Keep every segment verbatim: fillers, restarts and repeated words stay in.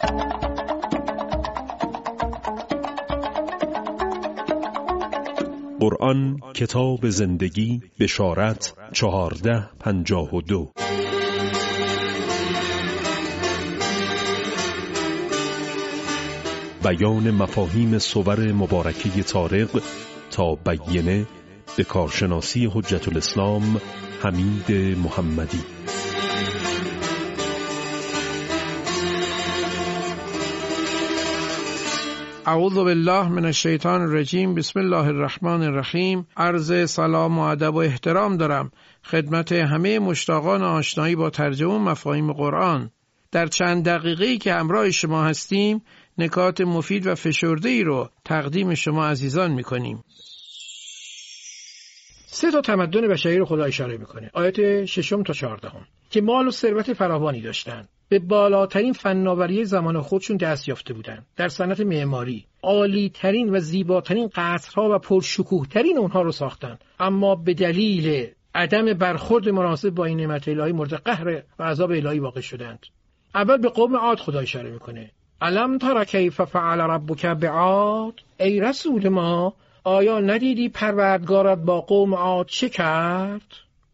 قرآن کتاب زندگی، بشارت چهارده پنجاه و دو. بیان مفاهیم صور مبارکه طارق تا بیینه به کارشناسی حجت الاسلام حمید محمدی. اعوذ بالله من الشیطان الرجیم. بسم الله الرحمن الرحیم. عرض سلام و ادب و احترام دارم خدمت همه مشتاقان آشنایی با ترجمه مفاهیم قرآن. در چند دقیقه‌ای که همراه شما هستیم نکات مفید و فشرده‌ای رو تقدیم شما عزیزان می‌کنیم. سه تا تمدن بشری رو خدا اشاره می‌کنه. آیات ششم تا چهاردهم که مال و ثروت فراوانی داشتند. به بالاترین فناوری زمان خودشون دست یافته بودند. در صنعت معماری عالی‌ترین و زیباترین قصرها و پرشکوه‌ترین اونها رو ساختند. اما به دلیل عدم برخورد مناسب با این نعمت الهی مورد قهر و عذاب الهی واقع شدند. اول به قوم عاد خدا اشاره می‌کنه. الم تر کیف فعل ربک بعاد؟ ای رسول ما، آیا ندیدی پروردگارت با قوم عاد چه کرد؟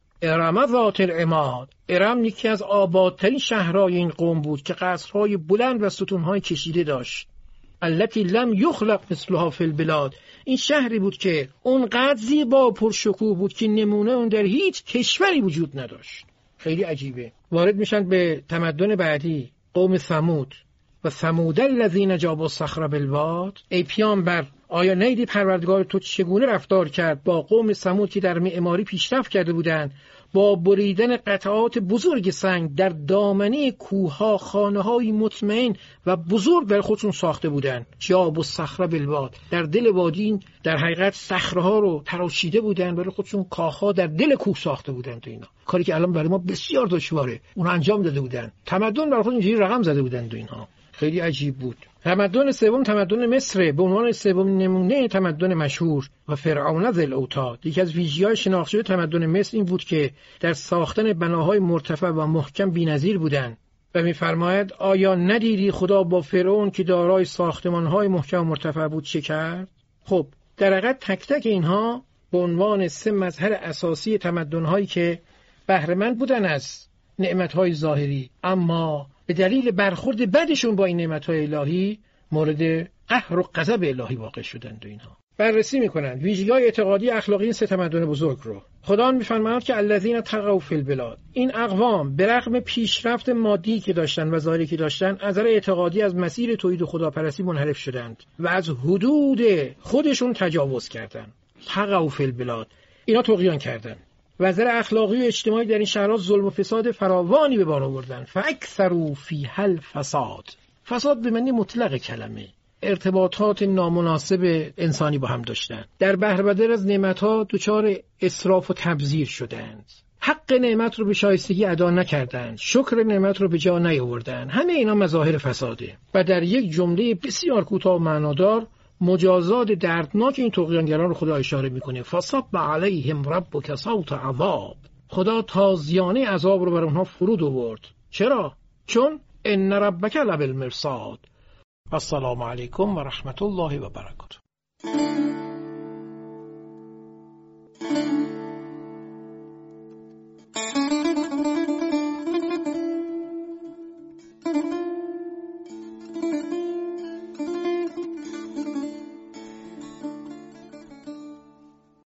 ارم ذات العماد. ارم یکی از آبادترین شهرهای این قوم بود که قصرهای بلند و ستونهای کشیده داشت. التی لم یخلق مثلها فی البلاد. این شهری بود که اونقدر زیبا و پرشکوه بود که نمونه اون در هیچ کشوری وجود نداشت. خیلی عجیبه. وارد میشن به تمدن بعدی، قوم ثمود. و ثمود الذین جابوا الصخر بالواد. ای پیامبر، آیا نیدی پروردگار تو چگونه رفتار کرد با قوم ثمود که در معماری پیشرفت کرده بودند، با بریدن قطعات بزرگ سنگ در دامنه کوه‌ها خانه‌های مطمئن و بزرگ در خودشون ساخته بودند. جابوا الصخر بالواد. در دل وادی در حقیقت صخره‌ها رو تراشیده بودند، برای خودشون کاخ‌ها در دل کوه ساخته بودند. تو اینا کاری که الان برای ما بسیار دشواره، اون انجام داده بودند. تمدن برای خودشون اینجوری رقم زده بودند. تو اینها خیلی عجیب بود. تمدن سوم تمدن مصر به عنوان سوم نمونه تمدن مشهور و فرعون ذی الاوتاد. یکی از ویژگی‌های شناخته شده تمدن مصر این بود که در ساختن بناهای مرتفع و محکم بی‌نظیر بودند و می‌فرماید آیا ندیدی خدا با فرعون که دارای ساختمان‌های محکم و مرتفع بود چه کرد؟ خب در حقیقت تک تک اینها به عنوان سه مظهر اساسی تمدن‌هایی که بهره مند بودن از نعمت‌های ظاهری، اما به دلیل برخورد بدشون با این نعمت‌های الهی مورد قهر و غضب الهی واقع شدند. و اینها بررسی می‌کنند ویژگی‌های اعتقادی اخلاقی این سه تمدن بزرگ رو. خدا می‌فرماید که الذین طغوا فی البلاد. این اقوام به رغم پیشرفت مادی که داشتن و ظاهری که داشتن، از نظر اعتقادی از مسیر توحید و خداپرستی منحرف شدند و از حدود خودشون تجاوز کردند. طغوا فی البلاد، اینا طغیان کردند. وزیر اخلاقی و اجتماعی در این شهرها ظلم و فساد فراوانی به بار آوردن. فاکثروا فیها الفساد. فساد به معنی مطلق کلمه، ارتباطات نامناسب انسانی با هم داشتن. در بهره بدر از نعمتها دچار اسراف و تبذیر شدند. حق نعمت رو به شایستگی ادا نکردند. شکر نعمت رو به جا نیاوردند. همه اینا مظاهر فساده. و در یک جمله بسیار کوتاه و معنادار مجازات دردناک این طغیانگران رو خدا اشاره میکنه. فصب علیهم ربک صوت عذاب. خدا تازیانه عذاب رو بر اونها فرود آورد. چرا؟ چون ان ربک لبالمرصاد. السلام علیکم و رحمت الله و برکاته.